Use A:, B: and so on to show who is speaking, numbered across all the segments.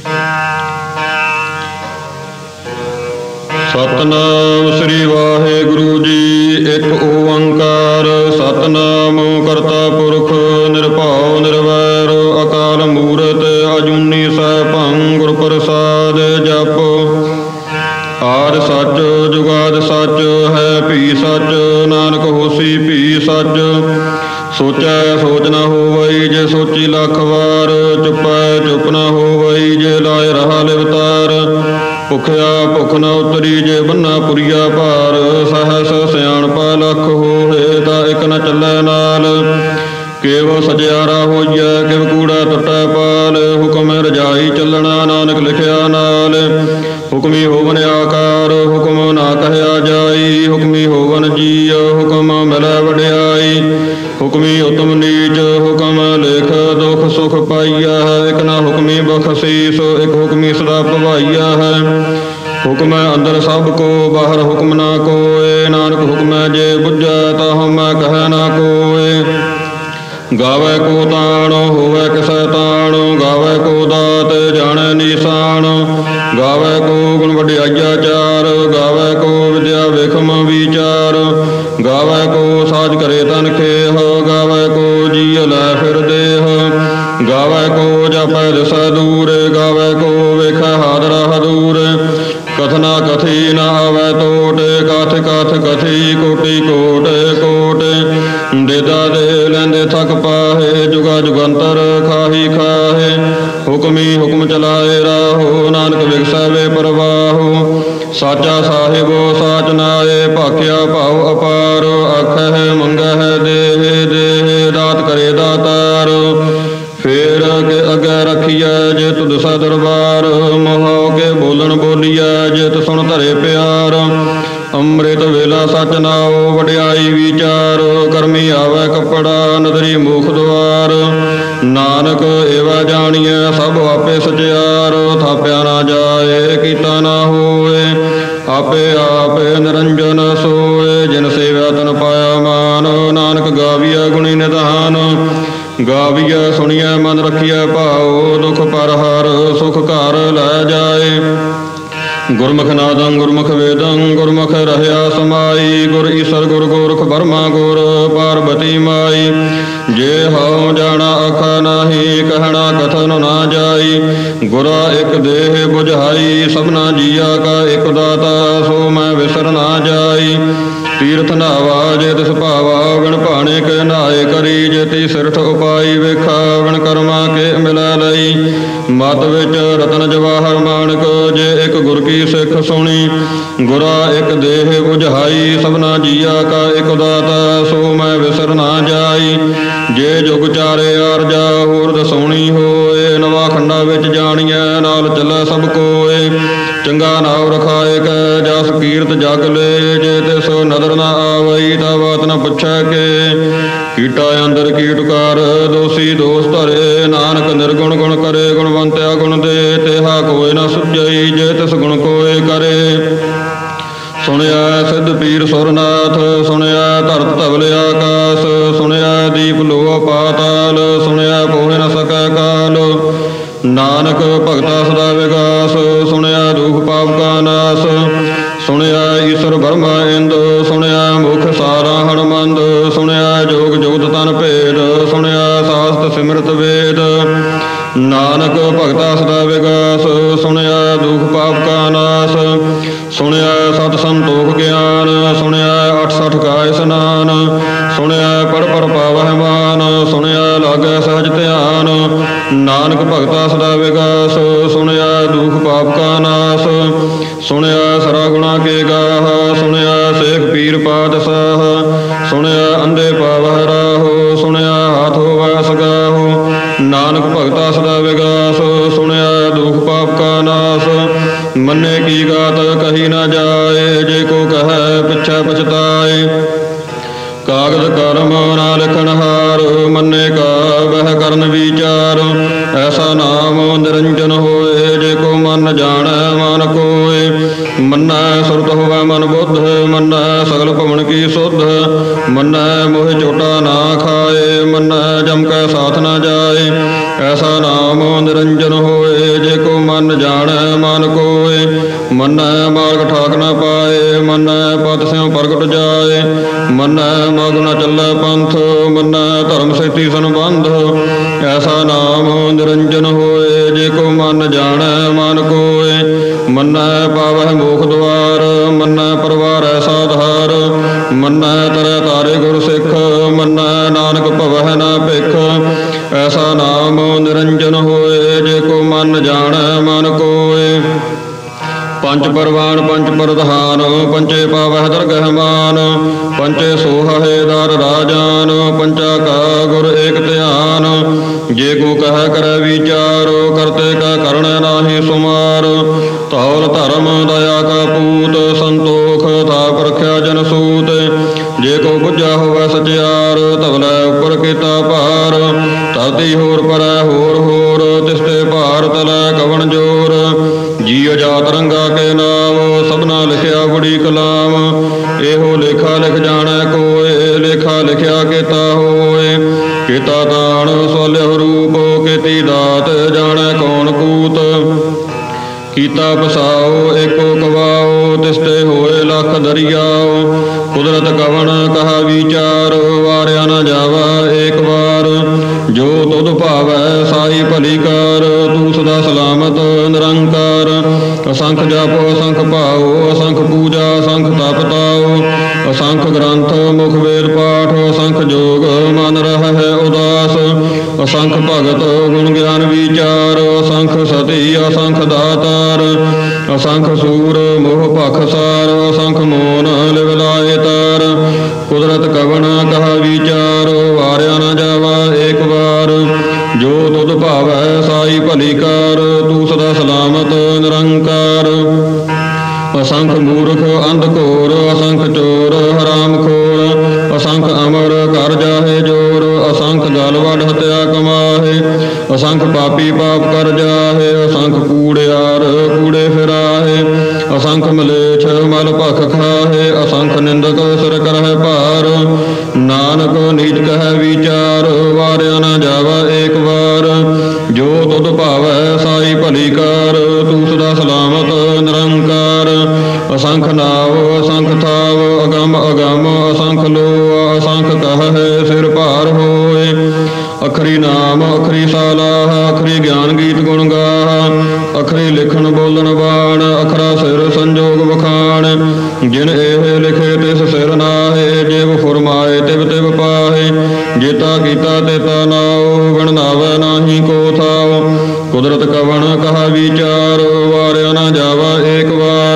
A: ਸਤਨਾਮ ਸ੍ਰੀ ਵਾਹਿਗੁਰੂ ਜੀ। ਇੱਕ ਓੰਕਾਰ ਸਤਨਾਮ ਕਰਤਾ ਪੁਰਖ ਨਿਰਭਉ ਨਿਰਵੈਰ ਅਕਾਲ ਮੂਰਤ ਅਜੂਨੀ ਸੈਭੰ ਗੁਰ ਪ੍ਰਸਾਦ ਜਪ। ਆਦਿ ਸੱਚ ਜੁਗਾਦਿ ਸੱਚ ਹੈ ਭੀ ਸੱਚ ਨਾਨਕ ਹੋਸੀ ਭੀ ਸੱਚ। ਸੋਚੈ ਸੋਚ ਨ ਹੋਵਈ ਜੇ ਸੋਚੀ ਲੱਖ ਵਾਰ। ਚੁੱਪੈ ਚੁੱਪ ਨ ਹੋਵਈ ਜੇ ਲਾਇ ਰਹਾ ਲਿਵਤਾਰ। ਭੁਖਿਆ ਭੁਖ ਨ ਉਤਰੀ ਜੇ ਬੰਨਾ ਪੁਰੀਆ ਭਾਰ। ਸਹਸ ਸਿਆਣਪਾ ਲੱਖ ਹੋਏ ਤਾਂ ਇੱਕ ਨ ਚੱਲੈ ਨਾਲ। ਕੇਵ ਸਜਿਆਰਾ ਹੋਈਐ ਕਿਵ ਕੂੜਾ ਟੁੱਟੈ ਪਾਲ। ਹੁਕਮ ਰਜਾਈ ਚੱਲਣਾ ਨਾਨਕ ਲਿਖਿਆ ਨਾਲ। ਹੁਕਮੀ ਹੋਵਨ ਆਕਾਰ ਹੁਕਮ ਨਾ ਕਹਿਆ ਜਾਈ। ਹੁਕਮੀ ਹੋਵਨ ਜੀਅ ਹੁਕਮ ਮਿਲੈ ਵਡਿਆਈ। ਹੁਕਮੀ ਉਤਮ ਨੀਚ ਹੁਕਮ ਲਿਖ ਦੁਖ ਸੁਖ ਪਾਈਆ ਹੈ। ਇੱਕ ਨਾ ਹੁਕਮੀ ਬਖਸ਼ੀਸ ਇੱਕ ਹੁਕਮੀ ਸਦਾ ਭਵਾਈਆ ਹੈ। ਹੁਕਮ ਅੰਦਰ ਸਭ ਕੋ ਬਾਹਰ ਹੁਕਮ ਨਾ ਕੋਏ। ਨਾਨਕ ਹੁਕਮ ਜੇ ਬੁੱਝੈ ਤਾ ਹਉਮੈ ਕਹਿ ਨਾ ਕੋਏ। ਗਾਵੈ ਕੋ ਤਾਣ ਹੋਵੈ ਕਿਸੈ ਤਾਣ। ਗਾਵੈ ਕੋ ਦਾਤ ਜਾਣੈ ਨੀਸਾਨ। ਗਾਵੈ ਕੋ ਗੁਣ ਵਡਿਆਈਆ ਚਾਰ। ਗਾਵੈ ਕੋ ਵਿਦਿਆ ਵੇਖਮ ਵਿਚਾਰ। ਗਾਵੈ ਕੋ ਸਾਜ ਕਰੇ ਤਨ ਖੇਹ। ਗਾਵੈ ਕੋ ਜੀਅ ਲੈ ਫਿਰ ਦੇਹ। ਗਾਵੈ ਕੋ ਜਾਪੈ ਦਿਸੈ ਦੂਰ। ਗਾਵੈ ਕੋ ਵੇਖੈ ਹਾਦਰਾ ਹਦੂਰ। ਕਥਨਾ ਕਥੀ ਨ ਆਵੈ ਟੋਟ। ਕਥ ਕਥ ਕਥੀ ਕੋਟੀ ਕੋਟ ਕੋਟ। ਦੇਦਾ ਦੇ ਲੈਂਦੇ ਥਕ ਪਾਹੇ। ਜੁਗਾ ਜੁਗੰਤਰ ਖਾਹੀ ਖਾਹੇ। ਹੁਕਮੀ ਹੁਕਮ ਚਲਾਏ ਰਾਹੋ ਨਾਨਕ ਵਿਗਸੈ ਵੇ ਪ੍ਰਵਾਹੋ। ਸਾਚਾ ਸਾਹਿਬੋ ਸਾਚ ਨਾਏ ਭਾਖਿਆ ਭਾਉ ਅਪਾਰ। ਆਖਹਿ ਮੰਗਹਿ ਦੇਹ ਦੇਹ ਦਾਤ ਕਰੇ ਦਾਤਾਰ। ਫੇਰ ਅੱਗੇ ਰੱਖੀਐ ਜੇ ਤੁਧ ਸਾ ਦਰਬਾਰ। ਮੋਹ ਕੇ ਬੋਲਣ ਬੋਲੀਐ ਜੇ ਤੁ ਸੁਣ ਧਰੇ ਪਿਆਰ। ਅੰਮ੍ਰਿਤ ਵੇਲਾ ਸਚ ਨਾਉ ਵਡਿਆਈ ਵਿਚਾਰ। ਕਰਮੀ ਆਵੈ ਕੱਪੜਾ ਨਦਰੀ ਮੁਖ ਦੁਆਰ। ਨਾਨਕ ਏਵਾ ਜਾਣੀਐ ਸਭ ਆਪੇ ਸਚਿਆਰ। ਥਾਪਿਆ ਨਾ ਜਾਏ ਕੀਤਾ ਨਾ ਹੋਏ। ਆਪੇ ਆਪੇ ਨਿਰੰਜਨ ਸੋਏ। ਜਿਨ ਸੇਵਿਆ ਤਨ ਪਾਇਆ ਮਾਨ। ਨਾਨਕ ਗਾਵੀਐ ਗੁਣੀ ਨਿਧਾਨ। ਗਾਵੀਐ ਸੁਣੀਐ ਮਨ ਰੱਖੀਐ ਭਾਉ। ਦੁਖ ਪਰ ਹਰ ਸੁਖ ਘਰ ਲੈ ਜਾਏ। ਗੁਰਮੁਖ ਨਾਦੰ ਗੁਰਮੁਖ ਵੇਦੰ ਗੁਰਮੁਖ ਰਹਿਆ ਸਮਾਈ। ਗੁਰ ਈਸਰ ਗੁਰ ਗੋਰਖ ਬਰਮਾ ਗੁਰ ਪਾਰਬਤੀ ਮਾਈ। ਜੇ ਹਉ ਜਾਣਾ ਆਖਾ ਨਾਹੀ ਕਹਿਣਾ ਕਥਨ ਨਾ ਜਾਈ। ਗੁਰਾ ਇੱਕ ਦੇਹ ਬੁਝਾਈ ਸਭਨਾ ਜੀਆ ਕਾ ਇੱਕ ਦਾਤਾ। ਸੋ ਮੈਂ ਵਿਸਰ ਨਾ ਜਾਈ। ਤੀਰਥ ਨਾਵਾ ਜੇ ਤਿਸ ਭਾਵਾ ਵਿਣ ਭਾਣੇ ਕੇ ਨਾਏ ਕਰੀ। ਜੇ ਤੀ ਸਿਰਠ ਉਪਾਈ ਵੇਖਾ ਵਿਣ ਕਰਮਾ ਕੇ ਮਿਲੈ ਲਈ। ਮਤ ਵਿੱਚ ਰਤਨ ਜਵਾਹਰ ਮਾਣਕ ਜੇ ਇੱਕ ਗੁਰ ਕੀ ਸਿੱਖ ਸੁਣੀ। ਗੁਰਾ ਇੱਕ ਦੇਹ ਬੁਝਾਈ ਸਭਨਾ ਜੀਆ ਕਾ ਇੱਕ ਦਾਤਾ। ਸੋ ਮੈਂ ਵਿਸਰ ਨਾ ਜਾਈ। ਜੇ ਜੁਗ ਚਾਰੇ ਆਰਜਾ ਹੋਰ ਦਸੋਣੀ ਹੋਏ। ਨਵਾ ਖੰਡਾ ਵਿੱਚ ਜਾਣੀਐ ਨਾਲ ਚੱਲੈ ਸਭ ਕੋਏ। ਚੰਗਾ ਨਾਉ ਰਖਾਏ ਕੈ ਜਸ ਕੀਰਤ ਜਗ ਲੈ। ਜੇ ਤਿਸ ਨਦਰ ਨਾ ਆਵਈ ਤਾ ਬਾਤ ਨ ਪੁੱਛੈ ਕੇ। ਕੀਟਾ ਅੰਦਰ ਕੀਟ ਕਰ ਦੋਸੀ ਦੋਸ ਧਰੇ। ਨਾਨਕ ਨਿਰਗੁਣ ਗੁਣ ਕਰੇ ਗੁਣਵੰਤਿਆ ਗੁਣ ਦੇ। ਤੇਹਾ ਕੋਇ ਨ ਸੁਝਈ ਜੇ ਤਿਸ ਗੁਣ ਕੋਇ ਕਰੇ। ਸੁਣਿਆ ਸਿੱਧ ਪੀਰ ਸੁਰਨਾਥ ਸੁਣਿਆ ਧਰਤ ਧਵਲ ਆਕਾਸ। ਸੁਣਿਆ ਦੀਪ ਲੋਹ ਪਾਤਾਲ ਸੁਣਿਆ ਪੋਹਿ ਨ ਸਕੈ ਕਾਲ। ਨਾਨਕ ਭਗਤਾ ਸਦਾ ਵਿਗਾਸ ਸੁਣਿਆ ਦੁਖ ਪਾਪ ਕਾ ਨਾਸ। ਸੁਣਿਆ ਈਸ਼ਰ ਬਰਮਾ ਇੰਦ ਸੁਣਿਆ ਮੁਖ ਸਾਰਾ ਹਣਮੰਦ। ਸੁਣਿਆ ਜੋਗ ਜੁਗਤ ਤਨ ਭੇਦ ਸੁਣਿਆ ਸਾਸਤ ਸਿਮਰਤ ਵੇਦ। ਨਾਨਕ ਭਗਤਾ ਸਦਾ ਵਿਗਾਸ ਸੁਣਿਆ ਦੁਖ ਪਾਪ ਕਾ ਨਾਸ। ਸੁਣਿਆ ਸਤ ਸੰਤੋਖ ਗਿਆਨ ਸੁਣਿਆ 68 ਕਾ ਇਸਨਾਨ। ਸੁਣਿਆ ਪੜ ਪੜ ਪਾਵਹਿ ਮਾਨ ਸੁਣਿਆ ਲਾਗੈ ਸਹਜ ਧਿਆਨ। ਨਾਨਕ ਭਗਤਾ ਸਦਾ ਵਿਗਾਸ ਸੁਣਿਆ ਦੁਖ ਪਾਪ ਕਾ ਨਾਸ। ਸੁਣਿਆ ਸਰਾ ਗੁਣਾ ਕੇ ਗਾਹ ਸੁਣਿਆ ਸੇਖ ਪੀਰ ਪਾਤਸ਼ਾਹ। ਸੁਣਿਆ ਅੰਧੇ ਪਾਵਹਿ ਰਾਹੋ ਸੁਣਿਆ ਹਾਥ ਹੋਵੈ ਸਗਾਹੋ। ਨਾਨਕ ਭਗਤਾ ਸਦਾ ਵਿਗਾਸ ਸੁਣਿਆ ਦੁਖ ਪਾਪ ਕਾ ਨਾਸ। ਮੰਨੇ ਕੀ ਗਾਤ ਕਹੀ ਨਾ ਜਾਏ ਜੇ ਕੋ ਕਹੈ ਪਿਛੈ ਪਛਤਾਏ। ਕਾਗਦ ਕਰਮ ਨਾ ਲਿਖਣ ਹਾਰ ਮੰਨੇ ਕਾ ਵਹਿ ਕਰਨ ਵਿਚਾਰ। ਐਸਾ ਨਾਮ ਨਿਰੰਜਨ ਹੋਏ ਜੇ ਕੋ ਮਨ ਜਾਣੈ ਮਨ ਕੋਏ। ਮੰਨੈ ਸੁਰਤ ਹੋਵੈ ਮਨ ਬੁੱਧ ਮੰਨੈ ਸਗਲ ਭਵਨ ਕੀ ਸੁਧ। ਮੰਨੈ ਮੋਹ ਚੋਟਾ ਨਾ ਖਾਏ ਮੰਨੈ ਜਮ ਕੈ ਸਾਥ ਨਾ ਜਾਏ। ਐਸਾ ਨਾਮ ਨਿਰੰਜਨ ਹੋਏ ਜੇ ਕੋ ਮਨ ਮਨ ਜਾਣੈ ਮਨ ਕੋਇ। ਮੰਨੈ ਮਾਰਗ ਠਾਕ ਨ ਪਾਏ, ਮੰਨੈ ਪਤ ਸਿਉ ਪ੍ਰਗਟ ਜਾਏ। ਮੰਨੈ ਮਗ ਨ ਚੱਲੈ ਪੰਥ, ਮੰਨੈ ਧਰਮ ਸੇਤੀ ਸੰਬੰਧ। ਐਸਾ ਨਾਮ ਨਿਰੰਜਨ ਹੋਏ, ਜੇ ਕੋ ਮਨ ਜਾਣੈ ਮਨ ਕੋਇ। ਮੰਨੈ ਪਾਵਹਿ ਮੋਖ ਦੁਆਰ, ਮੰਨੈ ਪਰਵਾਰੈ ਸਾਧਾਰ। ਮੰਨੈ ਤਰੈ ਤਾਰੇ ਗੁਰ ਸਿੱਖ, ਮੰਨੈ ਨਾਨਕ ਭਵਹਿ ਨ ਭਿਖ। ਐਸਾ ਨਾਮ ਨਿਰੰਜਨ ਹੋਏ, ਜੇ ਕੋ ਮਨ ਜਾਣੈ ਮਨ ਕੋਇ। ਪੰਚ ਪਰਵਾਨ ਪੰਚ ਪ੍ਰਧਾਨ, ਪੰਚੇ ਪਾਵਹਿ ਦਰਗਹਿ ਮਾਨ। ਪੰਚੇ ਸੋਹਹਿ ਦਰ ਰਾਜਾਨ, ਪੰਚਾ ਕਾ ਗੁਰ ਏਕ ਧਿਆਨ। ਜੇ ਕੋ ਕਹਿ ਕਰੈ ਵਿਚਾਰ, ਕਰਤੇ ਕਾ ਕਰਣੈ ਨਾਹੀ ਸੁਮਾਰ। ਧੌਲ ਧਰਮ ਦਇਆ ਕਾ ਪੂਤ, ਸੰਤੋਖ ਥਾਪ ਰਖਿਆ ਜਨ ਸੂਤ। ਜੇ ਕੋ ਬੁੱਝਾ ਹੋਵੈ ਸਚਿਆਰ, ਧਵਲੇ ਉੱਪਰ ਕੀਤਾ ਭਾਰ। ਧਰਤੀ ਹੋਰ ਪਰੈ ਹੋਰ ਹੋਰ, ਤਿਸਤੇ ਭਾਰ ਤਲੈ ਕਵਣ ਜੋਰ। ਜੀ ਅਜਾਤ ਰੰਗਾ ਕੇ ਨਾਮ, ਸਭਨਾ ਲਿਖਿਆ ਬੜੀ ਕਲਾਮ। ਇਹੋ ਲੇਖਾ ਲਿਖ ਜਾਣੈ ਕੋਇ, ਲੇਖਾ ਲਿਖਿਆ ਕੀਤਾ ਹੋਏ। ਕੀਤਾ ਤਾਣ ਸਵਾਲਿਹੁ ਰੂਪ, ਕੀਤੀ ਦਾਤ ਜਾਣੈ ਕੌਣ ਕੂਤ। ਕੀਤਾ ਪਸਾਓ ਏਕੋ ਕਵਾਓ, ਤਿਸਤੇ ਹੋਏ ਲੱਖ ਦਰਿਆਓ। ਕੁਦਰਤ ਕਵਣ ਕਹਾ ਵਿਚਾਰ, ਵਾਰਿਆ ਨ ਜਾਵਾ ਏਕ ਵਾਰ। ਜੋ ਤੁਧ ਭਾਵੈ ਸਾਈ ਭਲੀ ਕਾਰ, ਤੂੰ ਸਦਾ ਸਲਾਮਤ ਨਿਰੰਕਾਰ। ਅਸੰਖ ਜਪ ਅਸੰਖ ਭਾਉ, ਅਸੰਖ ਪੂਜਾ ਅਸੰਖ ਤਪ ਤਾਉ। ਅਸੰਖ ਗ੍ਰੰਥ ਮੁਖ ਵੇਦ ਪਾਠ, ਅਸੰਖ ਜੋਗ ਮਨ ਰਹਿ ਉਦਾਸ। ਅਸੰਖ ਭਗਤ ਗੁਣ ਗਿਆਨ ਵਿਚਾਰ, ਅਸੰਖ ਸਤੀ ਅਸੰਖ ਦਾਤਾਰ। ਅਸੰਖ ਸੂਰ ਮੋਹ ਭਖਸਾਰ, ਅਸੰਖ ਮੋਨ ਲਿਵ ਲਾਏ ਤਾਰ। ਕੁਦਰਤ ਕਵਣ ਕਹਾ ਵਿਚਾਰ, ਵਾਰਿਆ ਨ ਜਾਵਾ ਏਕ ਵਾਰ। ਜੋ ਤੁਧ ਭਾਵੈ ਸਾਈ ਭਲੀ ਕਾਰ, ਤੂੰ ਸਦਾ ਸਲਾਮਤ ਨਿਰੰਕਾਰ। ਅਸੰਖ ਮੂਰਖ ਅੰਧ ਘੋਰ, ਅਸੰਖ ਚੋਰ ਹਰਾਮ ਖੋਰ। ਅਸੰਖ ਅਮਰ ਘਰ ਜਾਹੇ ਜੋਰ, ਅਸੰਖ ਗਲ ਵੱਢ ਹਤਿਆ ਕਮਾਹੇ। ਅਸੰਖ ਪਾਪੀ ਪਾਪ ਕਰ ਜਾਹੇ, ਅਸੰਖ ਕੂੜਿਆਰ ਕੂੜੇ ਫਿਰਾਹੇ। ਅਸੰਖ ਮਲੇਛ ਮਲ ਭਖ ਖਾਹੇ, ਅਸੰਖ ਨਿੰਦਕ ਸਿਰ ਕਰਹਿ ਭਾਰ। ਨਾਨਕ ਨੀਚ ਕਹਿ ਵਿਚਾਰ, ਵਾਰਿਆ ਨ ਜਾਵਾ ਏਕ ਵਾਰ। ਜੋ ਤੁਧ ਭਾਵੈ ਸਾਈ ਭਲੀ ਕਾਰ, ਤੂੰ ਸਦਾ ਸਲਾਮਤ ਨਿਰੰਕਾਰ। ਅਸੰਖ ਨਾਵ ਅਸੰਖ ਥਾਵ, ਅਗਮ ਅਗਮ ਅਸੰਖ ਲੋਆ। ਅਸੰਖ ਕਹਿ ਸਿਰ ਭਾਰ ਹੋਏ। ਅਖਰੀ ਨਾਮ ਅਖਰੀ ਸਾਲਾਹ, ਅਖਰੀ ਗਿਆਨ ਗੀਤ ਗੁਣ ਗਾਹ। ਅਖਰੀ ਲਿਖਣ ਬੋਲਣ ਬਾਣ, ਅਖਰਾ ਸਿਰ ਸੰਜੋਗ ਵਖਾਣ। ਜਿਨ ਇਹ ਲਿਖੇ ਤਿਸ ਸਿਰ ਨਾਹੇ, ਜਿਵ ਫੁਰਮਾਏ ਤਿਵ ਤਿਵ ਪਾਹੇ। ਜੇਤਾ ਕੀਤਾ ਤੇਤਾ ਨਾਉ, ਬਿਨ ਨਾਵੈ ਨਾਹੀ ਕੋ ਥਾਉ। ਕੁਦਰਤ ਕਵਣ ਕਹਾ ਵਿਚਾਰ, ਵਾਰਿਆ ਨ ਜਾਵਾ ਏਕ ਵਾਰ।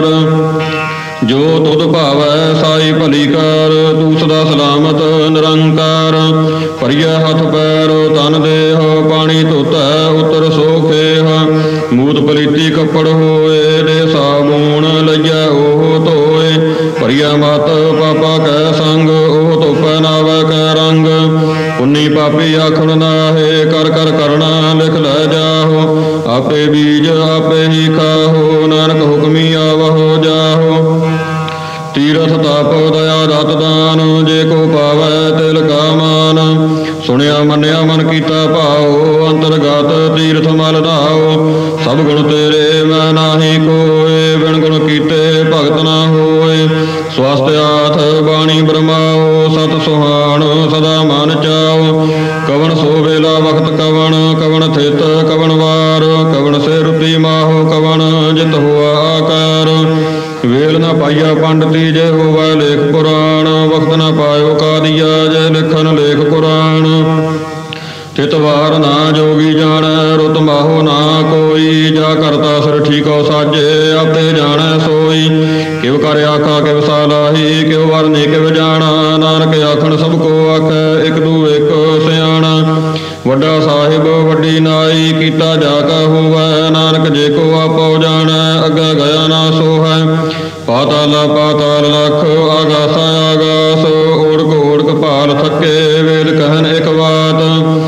A: ਜੋ ਤੁਧ ਭਾਵੈ ਸਾਈ ਭਲੀ ਕਾਰ, ਤੂੰ ਸਦਾ ਸਲਾਮਤ ਨਿਰੰਕਾਰ। ਭਰੀਐ ਹੱਥ ਪੈਰ ਤਨ ਦੇਹ, ਪਾਣੀ ਧੋਤੈ ਉਤਰ ਸੋਖੇਹ। ਮੂਤ ਪਲੀਤੀ ਕੱਪੜ ਹੋਏ, ਦੇ ਸਾਬੂਣ ਲਈਐ ਉਹ ਧੋਏ। ਭਰੀਐ ਮਤ ਪਾਪਾ ਕੈ ਸੰਗ, ਉਹ ਧੋਪੈ ਨਾਵੈ ਕੈ ਰੰਗ। ਪੁੰਨੀ ਪਾਪੀ ਆਖਣ ਨਾਹੇ, ਕਰ ਕਰ ਕਰਣਾ ਲਿਖ ਲੈ ਜਾਹੋ। ਆਪੇ ਬੀਜ ਆਪੇ ਹੀ ਖਾਹੋ, ਨਾਨਕ ਹੁਕਮੀ ਆਵਹੋ ਜਾਹੋ। ਤੀਰਥ ਤਪ ਦਇਆ ਦਤ ਦਾਨ, ਜੇ ਕੋ ਪਾਵੈ ਤਿਲ ਕਾ ਮਾਨ। ਸੁਣਿਆ ਮੰਨਿਆ ਮਨ ਕੀਤਾ ਭਾਉ, ਅੰਤਰਗਤ ਤੀਰਥ ਮਲ ਧਾਉ। ਸਭ ਗੁਣ ਤੇਰੇ ਮੈਂ ਨਾਹੀ ਕੋਇ, ਬਿਨ ਗੁਣ ਕੀਤੇ ਭਗਤ ਨਾ ਹੋਏ। ਸਵਸਤ ਆਥ ਬਾਣੀ ਬਰਮਾਓ, ਸਤ ਸੁਹਾਣ ਸਦਾ ਮਨ ਚਾਓ। ਕਵਣ ਸੋ ਵੇਲਾ ਵਖਤ ਕਵਣ, ਕਵਣ ਥਿਤ ਕਵਣ ਵਾਰ। ਕਵਣ ਸੇ ਰੁਤੀ ਮਾਹੋ ਕਵਣ, ਜਿਤ ਹੋਆ ਆਕਾਰ। ਵੇਲ ਨਾ ਪਾਈਆ ਪੰਡਤੀ, ਜੇ ਹੋਵੈ ਲੇਖ ਪੁਰਾਣ। ਵਖਤ ਨਾ ਪਾਇਓ ਕਾਦੀਆ, ਜੇ ਲਿਖਣ ਲੇਖ ਕੁਰਾਨ। ਤਿਤ ਵਾਰ ਨਾ ਜੋਗੀ ਜਾਣੈ, ਰੁਤ ਮਾਹੋ ਨਾ ਕੋਈ। ਜਾ ਕਰਤਾ ਸਿਰ ਠੀਕੋ ਸਾਜੇ, ਆਪੇ ਜਾਣੈ ਸੋਈ। ਕਿਵ ਕਰ ਆਖਾ ਕਿਵ ਸਾਲਾਹੀ, ਕਿਵ ਵਰਨੀ ਕਿਵ ਜਾਣਾ। ਨਾਨਕ ਆਖਣ ਸਭ ਕੋ ਆਖੈ, ਇਕ ਦੂ ਇਕ ਸਿਆਣਾ। ਵੱਡਾ ਸਾਹਿਬ ਵੱਡੀ ਨਾਈ, ਕੀਤਾ ਜਾ ਕਾ ਹੋਵੈ। ਨਾਨਕ ਜੇ ਕੋ ਆਪੋ ਜਾਣੈ, ਅੱਗਾ ਗਿਆ ਨਾ ਸੋਹੈ। ਪਾਤਾਲ ਪਾਤਾਲ ਲਖ, ਆਗਾਸ ਆਗਾਸ। ਓੜਕ ਓੜਕ ਭਾਲ ਥੱਕੇ, ਵੇਦ ਕਹਿਨ ਇਕ ਬਾਤ।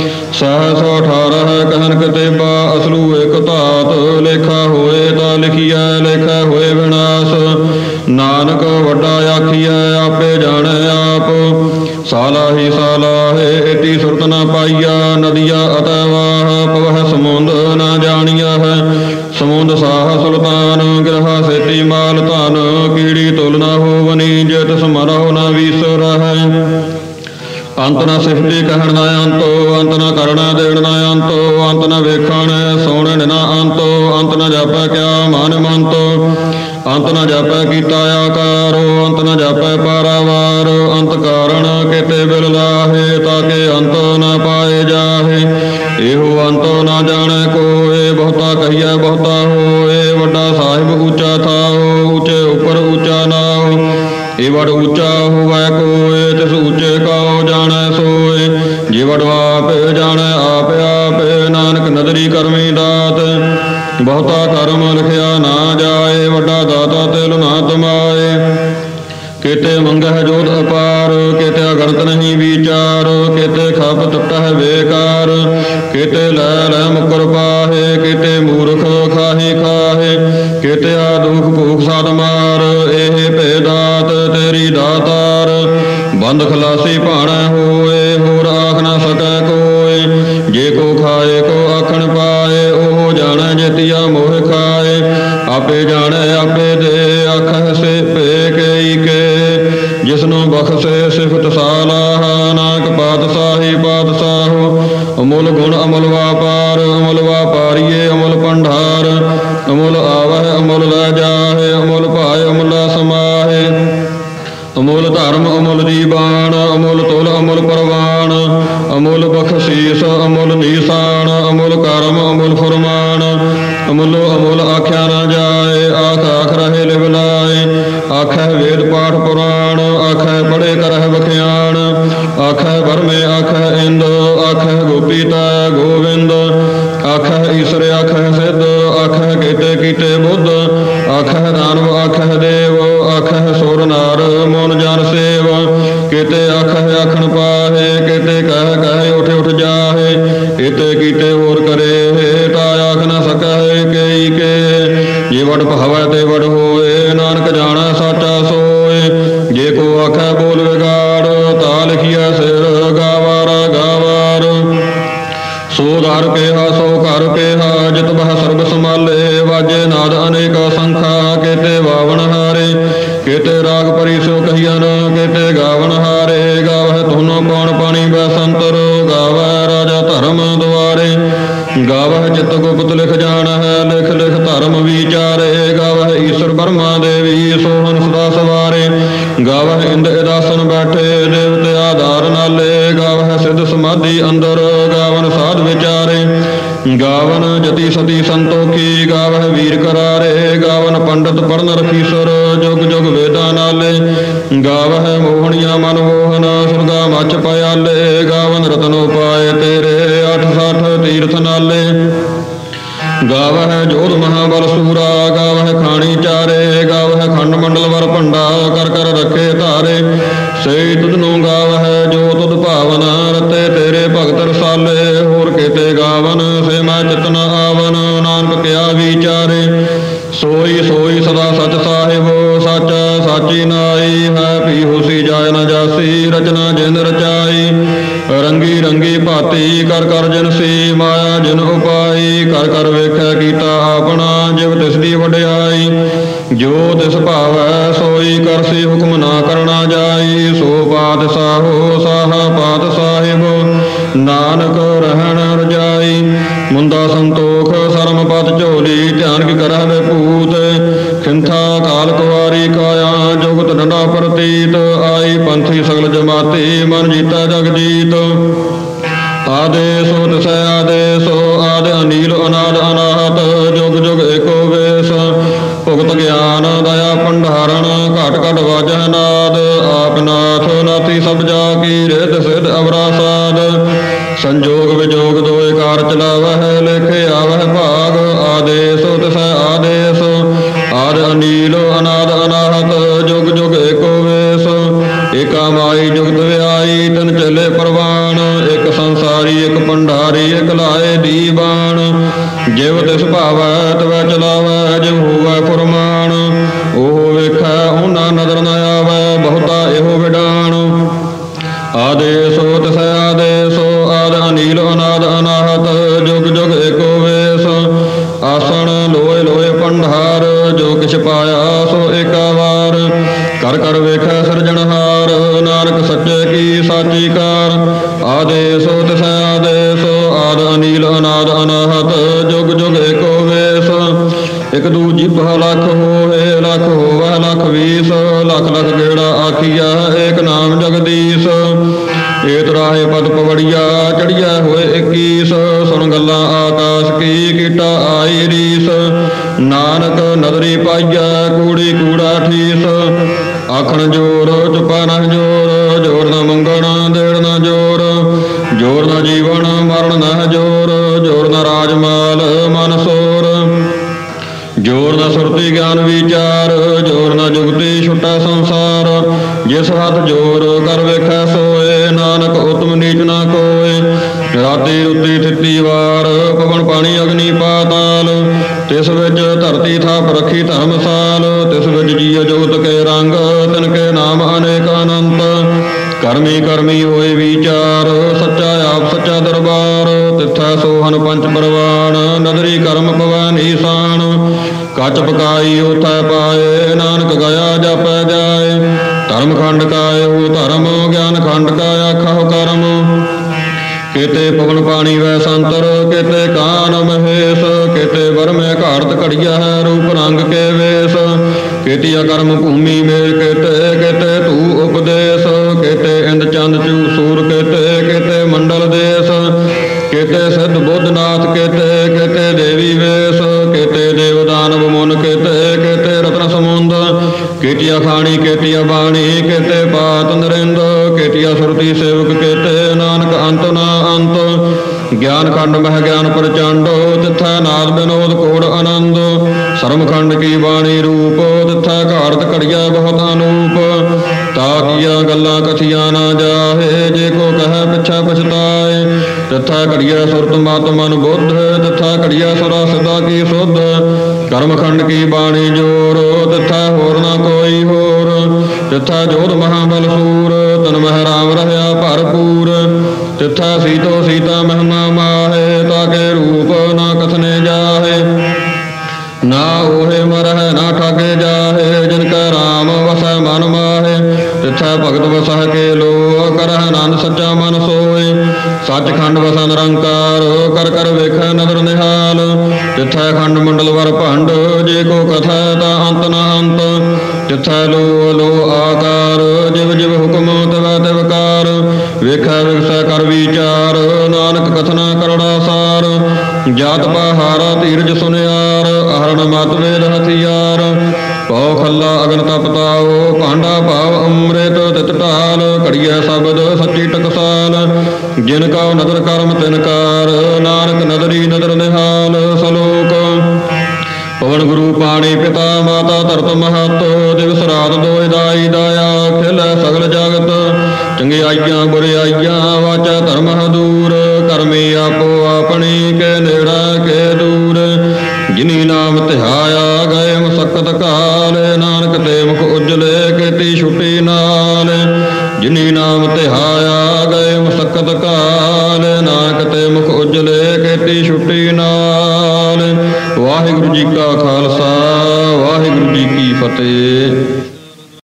A: ਸਹਸ 18 ਕਹਿਨ ਕਤੇਬਾ, ਅਸਲੂ ਇਕ ਧਾਤ। ਲੇਖਾ ਹੋਏ ਤਾਂ ਲਿਖੀਐ, ਲੇਖਾ ਹੋਏ ਵਿਨਾਸ਼। ਨਾਨਕ ਵੱਡਾ ਆਖੀਐ, ਆਪੇ ਜਾਣੈ ਆਪ। ਸਾਲਾਹੀ ਸਾਲਾਹੇ, ਏਤੀ ਸੁਰਤ ਨ ਪਾਈਆ। ਨਦੀਆ ਅਤੈ ਵਾਹ, ਪਵਹਿ ਸਮੁੰਦ ਨ ਜਾਣੀਆ ਹੈ। ਸਮੁੰਦ ਸਾਹ ਸੁਲਤਾਨ, ਗ੍ਰਹਾ ਸੇਤੀ ਮਾਲ ਧਨ, ਕੀੜੀ ਤੁਲ ਨਾ ਹੋਵਨੀ, ਜੇ ਤਿਸ ਮਨਹੁ ਨ ਵੀਸਰਹਿ। ਅੰਤ ਨ ਸਿਫਤੀ ਕਹਿਣ ਨਾ ਅੰਤੋ, ਅੰਤ ਨ ਕਰਣਾ ਦੇਣ ਨਾ ਅੰਤੋ, ਅੰਤ ਨ ਵੇਖਣ ਸੁਣਨ ਨਾ ਅੰਤੋ, ਅੰਤ ਨ ਜਾਪੈ ਕਿਆ ਮਨ ਮੰਤੋ, ਅੰਤ ਨ ਜਾਪੈ ਕੀਤਾ ਆਕਾਰੋ, ਅੰਤ ਨ ਜਾਪੈ ਪਾਰਾਵਾਰ, ਅੰਤ ਕਾਰਣ ਕਿਤੇ ਬਿਲ ਲਾਹੇ, ਤਾਕੇ ਅੰਤ ਨ ਪਾਏ ਜਾਹੇ। ਇਹੋ ਅੰਤ ਨ ਜਾਣੈ ਕੋਇ, ਬਹੁਤਾ ਕਹੀਐ ਬਹੁਤਾ ਹੋਏ, ਵੱਡਾ ਸਾਹਿਬ ਉੱਚਾ ਥਾਓ, ਉੱਚੇ ਉੱਪਰ ਉੱਚਾ ਨਾਉ। ਇਹ ਵਡ ਉੱਚਾ ਹੋਵੈ ਕੋਇ, ਤਿਸ ਉੱਚੇ ਕਉ ਜਾਣੈ ਸੋਇ, ਜੇ ਵਡ ਆਪ ਜਾਣੈ ਆਪ ਆਪੇ, ਨਾਨਕ ਨਦਰੀ ਕਰਮੀ ਦਾਤ। ਬਹੁਤਾ ਕਰਮ ਲਿਖਿਆ ਨਾ ਜਾਏ, ਵੱਡਾ ਦਾਤਾ ਤਿਲ ਨਾ ਤਮਾਏ। केते मंगह जोत अपार, केते अगणत नहीं विचार, केते खप तपटह बेकार, केते लै लै मुकर पाहे, केते मूर्ख खाही खाहे, केते आदुख भूख साध मार, एह भेदात तेरी दातार। बंद खलासी भाणै होए, होर आख न सकै कोय, जे को खाए को आखण पाए, ओह जाणै जेतिया मोह खाए। आपे जाणै आपे दे, आखै से पे कई के, जिसनु बख्शे सिफत सालाह, नानक पातशाही पातशाहो। अमुल गुण अमुल व्यापार, अमुल व्यापारिये अमुल भंडार, अमुल आवह अमुल लै जाहे, अमुल भाए अमुल समाहे। अमुल धर्म अमुल दीवान, अमुल तुल अमुल परवान, अमुल बख्शीस अमुल नीसान, अमुल कर्म अमुल फुरमान। अमुलो अमुल आख्या न जाए, आख आख रहे लिव लाए, आखै वेद पाठ पुराण, आखै पढ़े करह बख्यान। आखै बरमे आखै इंद, आखै गोपीता गोविंद, आखै ईश्वर आखै सिद्ध, आखै केते कीते बुद्ध, आखै दानव आखै देव, आखै सुर नार मन जन सेव। केते आखै आखण पाहे, केते कह कह उठ उठ जाहे, केते कीते होर करे ता आख न सकै कई के। जे वड भावै ते वड होए, नानक जाणै साचा सोए। जे को आखै बोल विगाड़, ता लिखिया सिर गावार गावार। सो घर पेहा सो घर पेहा, जित बह सर्ब समाले, वाजे नाद अनेक संखा। केते वावन हारे, केते राग परि सो कहियन, केते गावन हारे। गावह धुन पौन पानी बसंतर, गावह राजा धर्म द्वारे। गावह चित गुप्त लिख जानह, लिख लिख धर्म विचारे। गावह ईश्वर ब्रह्मा देवी सोहन सदा सवारे। गावह इंद इदासन बैठे, देवते आधार नाले। गावह सिद्ध समाधि अंदर, गावन साध विचारे। गावन जति सती संतोखी, गावह वीर करारे। गावन पंडित पढ़न रखीसर, जुग जुग वेदा नाले। गावह मोहनिया मन मोहन, सुरगा मच पयाले। गावन रतनो पाए तेरे, अठ साठ तीर्थ नाले। गावह जोध महाबल सूरा, गावह खाणी चारे। गावह खंड मंडल वर भंडा, कर कर रखे धारे। सही तुधनु गावह जो तुध भावन, रते तेरे भगत रसाले। होर केते गावन से मैं चित न आवन, नानक क्या विचारे। सोई सोई सदा सच साहिब, साचा साची नाई। है पी होसी जाय न जासी, रचना जिन रचाई। रंगी रंगी भाती कर कर जिनसी, माया जिन उपाई। कर कर वेखै कीता आपना, जिव तिसदी वड्याई। जो तिस भावै सोई करसी, हुक्म ना करना जाई। सो पातशाहो साहा पात साहिब, नानक रहन रजाई। मुंदा संतोख सरम पद झोली, ध्यान की करह विभूत। खिंथा काल कुवारी काया, जुगत डंडा प्रतीत। आई पंथी सगल जमाती, मन जीता जग जीत। आदेशो तिसै आदेशो, आदि अनील अनाद अनाहत। जुग जुग एको वेश, भुगत ज्ञान दया भंडारण। घट घट वाजह नाद, आप नाथ नाथी सब जाकी। रिद सिद्ध अवरा साध, संजोग विजोग दोए कार चलावह। लेखे आवह भाग, आदेशो तिसै आदेश। आदि अनील अनाद अनाहत, जुग जुग एको वेश। एका माई जुगत व्याई, तन चले परवान। एक संसारी एक भंडारी, एक लाए दीवान। जिव तिस भावै तवै चलावै, जिव होवै फुरमान। ओह वेखै ओना नदर न आवै, बहुता एहो विडान। आदेशो तिसै आदेशो, आदि अनील अनाद अनाहत। जुग जुग एको वेश। आसन लोय ਭੰਡਾਰ, ਜੋ ਕਿਛ ਪਾਇਆ ਸੋ ਏਕਾ ਵਾਰ। ਕਰ ਕਰ ਵੇਖੈ ਸਿਰਜਣਹਾਰ, ਨਾਨਕ ਸੱਚੇ ਕੀ ਸਾਚੀ ਕਾਰ। ਆਦੇਸੋ ਤਿਸੈ ਆਦੇਸੋ, ਆਦ ਅਨੀਲ ਅਨਾਦ ਅਨਾਹਤ, ਜੁਗ ਜੁਗ ਏਕੋ ਵੇਸ। ਇਕ ਦੂਜੀ ਬਹੁ ਲੱਖ ਹੋਏ, ਲੱਖ ਹੋਵੈ ਲੱਖ ਵੀਸ, ਲੱਖ ਲੱਖ ਗੇੜਾ ਆਖੀਆ ਏਕ ਨਾਮ ਜਗਦੀਸ਼। ਏਤ ਰਾਹੇ ਪਦ ਪਵੜੀਆ, ਚੜੀਐ ਹੋਏ 21। ਸੁਣ ਗੱਲਾਂ ਆਕਾਸ਼ ਕੀ, ਕੀਟਾ ਆਈ ਰੀਸ। ਨਾਨਕ ਨਦਰੀ ਪਾਈਐ, ਕੂੜੀ ਕੂੜਾ ਠੀਸ। ਆਖਣ ਜੋਰ ਚੁਪਾ ਨਾ ਜੋਰ, ਜੋਰ ਨਾ ਮੰਗਣ ਦੇੜ ਨਾ ਜੋਰ। ਜੋਰ ਨਾ ਜੀਵਨ ਮਰਨ ਨਾ ਜੋਰ, ਜੋਰ ਨਾ ਰਾਜ ਮਾਲ ਮਨ ਸੋਰ। ਜੋਰ ਨਾ ਸੁਰਤੀ ਗਿਆਨ ਵਿਚਾਰ, ਜੋਰ ਨਾ ਜੁਗਤੀ ਛੁਟਾ ਸੰਸਾਰ। ਜਿਸ ਹੱਥ ਜੋਰ ਕਰ ਵੇਖੈ ਸੋਏ, ਨਾਨਕ ਉਤਮ ਨੀਚ ਨਾ ਕੋਏ। ਰਾਤੀ ਰੁੱਤੀ ਥਿੱਤੀ ਵਾਰ, ਪਵਨ ਪਾਣੀ ਅਗਨੀ ਪਾਤਾਲ। ਤਿਸ ਵਿੱਚ ਧਰਤੀ ਥਾਪ ਰੱਖੀ ਧਰਮਸਾਲ, ਤਿਸ ਵਿੱਚ ਜੀਅ ਜੋਤ ਕੇ ਰੰਗ, ਤਿਨ ਕੇ ਨਾਮ ਅਨੇਕ ਅਨੰਤ। ਕਰਮੀ ਕਰਮੀ ਹੋਏ ਵਿਚਾਰ, ਸੱਚਾ ਆਪ ਸੱਚਾ ਦਰਬਾਰ। ਤਿੱਥੈ ਸੋਹਨ ਪੰਚ ਪਰਵਾਨ, ਨਦਰੀ ਕਰਮ ਪਵੈ ਨੀਸਾਨ। ਕੱਚ ਪਕਾਈ ਉਥੈ ਪਾਏ, ਨਾਨਕ ਗਿਆ ਜਪੈ ਜਾਏ। ਧਰਮ ਖੰਡ ਕਾਇਓ ਧਰਮ, ਗਿਆਨ ਖੰਡ ਕਾ ਆਖਾਹੁ ਕਰਮ। ਕੇਤੇ ਪਵਨ ਪਾਣੀ ਵੈ ਸੰਤਰ, ਕੇਤੇ ਕਾਨ ਮਹੇਸ਼। ਕੇਤੇ ਵਰਮੈ ਘਾੜਤ ਘੜੀਆ ਹੈ, ਰੂਪ ਰੰਗ ਕੇ ਵੇਸ। ਕੇਤੀ ਅਕਰਮ ਭੂਮੀ ਮੇਲ ਕੇਤੇ, ਕੇਤੇ ਧੂ ਉਪਦੇਸ਼। ਕੇਤੇ ਇੰਦ ਚੰਦ ਚੂ ਸੂਰ ਕੇਤੇ, ਕੇਤੇ ਮੰਡਲ ਦੇਸ। ਕੇਤੇ ਸਿੱਧ ਬੁੱਧਨਾਥ ਕੇਤੇ, ਕੇਤੇ ਦੇਵੀ ਵੇਸ। ਕੇਤੇ ਦੇਵ ਦਾਨਵ ਮੁਨ ਕੇਤੇ, ਕੇਤੇ ਰਤਨ ਸਮੁੰਦ। ਕੇਤੀਆ ਖਾਣੀ ਕੇਤੀਆ ਬਾਣੀ, ਕੇਤੇ ਪਾਤ ਨਰਿੰਦ। ਕੇਤੀਆ ਸੁਰਤੀ ਸੇਵਕ ਕੇਤੇ, ਨਾਨਕ ਅੰਤ ਨਾ ਅੰਤ। ਗਿਆਨ ਖੰਡ ਮਹਿ ਗਿਆਨ ਪ੍ਰਚੰਡ, ਤਿੱਥੈ ਨਾਦ ਬਿਨੋਦ ਕੋੜ ਆਨੰਦ। ਸਰਮ ਖੰਡ ਕੀ ਬਾਣੀ ਰੂਪ, ਤਿੱਥੈ ਘਾੜਤ ਘੜੀਆ ਬਹੁਤ ਅਨੂਪ। ਤਾ ਕੀਆ ਗੱਲਾਂ ਕਥੀਆਂ ਨਾ ਜਾਹੇ, ਜੇ ਕੋ ਕਹੈ ਪਿਛੈ ਪਛਤਾਏ। ਤਿੱਥੈ ਘੜੀਆ ਸੁਰਤ ਮਤ ਮਨ ਬੁੱਧ, ਤਿੱਥੈ ਘੜੀਆ ਸੁਰਾ ਸਿਧਾ ਕੀ ਸੁਧ। ਕਰਮ ਖੰਡ ਕੀ ਬਾਣੀ ਜੋਰ, ਤਿੱਥੈ ਹੋਰ ਨਾ ਕੋਈ ਹੋਰ। ਤਿੱਥੈ ਜੋਧ ਮਹਾਬਲ ਸੂਰ, ਤਨ ਮਹਿ ਰਾਮ ਰਹਿਆ ਭਰਪੂਰ। ਤਿੱਥੈ ਸੀਤੋ ਸੀਤਾ ਮਹਿਮਾ ਮਾਹੇ, ਤਾਕੇ ਰੂਪ ਨਾ ਕਥਨੇ ਜਾਹੇ। ਨਾ ਓਹੇ ਮਰਹਿ ਨਾ ਠਾਗੇ ਜਾਹੇ, ਜਿਨ ਕੈ ਰਾਮ ਵਸੈ ਮਨ ਮਾਹੇ। ਤਿੱਥੈ ਭਗਤ ਵਸਹਿ ਕੇ ਲੋ, ਕਰਹਿ ਆਨੰਦ ਸੱਚਾ ਮਨ ਸੋਏ। ਸੱਚਖੰਡ ਵਸੈ ਨਿਰੰਕਾਰ, ਕਰ ਕਰ ਵੇਖੈ ਨਦਰ ਨਿਹਾਲ। ਤਿੱਥੈ ਖੰਡ ਮੰਡਲ ਵਰ ਭੰਡ, ਜੇ ਕੋ ਕਥੈ ਤਾ ਅੰਤ ਨਾ ਅੰਤ। ਤਿੱਥੈ ਲੋ ਲੋ ਆਕਾਰ, ਜਿਵ ਜਿਵ ਹੁਕਮ ਤਿਵੈ ਤਿਵ ਕਾਰ। ਵੇਖੈ ਵਿਗਸੈ ਕਰ ਵਿਚਾਰ, ਨਾਨਕ ਕਥਨਾ ਕਰੜਾ ਸਾਰ। ਜਾਤ ਪਹਾਰਾ ਧੀਰਜ ਸੁਨਿਆਰ, ਅਹਰਣ ਮਤ ਵੇਦ ਹਥਿਆਰ। ਪਉ ਖੱਲਾ ਅਗਨ ਤਪਤਾਓ, ਭਾਂਡਾ ਭਾਵ ਅੰਮ੍ਰਿਤ ਤਿਤ ਢਾਲ। ਘੜੀਐ ਸ਼ਬਦ ਸੱਚੀ ਟਕਸਾਲ, ਜਿਨ ਕਉ ਨਦਰ ਕਰਮ ਤਿਨ ਕਾਰ। ਨਾਨਕ ਨਦਰੀ ਨਦਰ ਨਿਹਾਲ। ਸਲੋਕ ਪਵਨ ਗੁਰੂ ਪਾਣੀ ਪਿਤਾ ਮਾਤਾ ਧਰਤ ਮਹਤ। ਦਿਵਸ ਰਾਤ ਦੋਇ ਦਾਈ ਦਾਇਆ, ਖਿਲੈ ਸਗਲ ਜਗਤ। ਚੰਗਿਆਈਆਂ ਬੁਰਿਆਈਆਂ ਵਾਚੈ ਧਰਮ ਹਦੂਰ। ਕਰਮੀ ਆਪੋ ਆਪਣੀ, ਕੇ ਨੇੜਾ ਕੇ ਦੂਰ। ਜਿਨੀ ਨਾਮ ਧਿਆਇਆ ਗਏ ਮੁਸਕਤ ਕਾਲ, ਨਾਨਕ ਤੇ ਮੁਖ ਉਜਲੇ ਕੀਤੀ ਛੁੱਟੀ ਨਾਲ। ਜਿਨੀ ਨਾਮ ਧਿਆਇਆ ਗਏ ਮੁਸਕਤ ਕਾਲ, ਨਾਨਕ ਤੇ ਮੁਖ ਉਜਲੇ ਕੀਤੀ ਛੁੱਟੀ ਨਾਲ। ਵਾਹਿਗੁਰੂ ਜੀ ਕਾ ਖਾਲਸਾ, ਵਾਹਿਗੁਰੂ ਜੀ ਕੀ ਫਤਿਹ।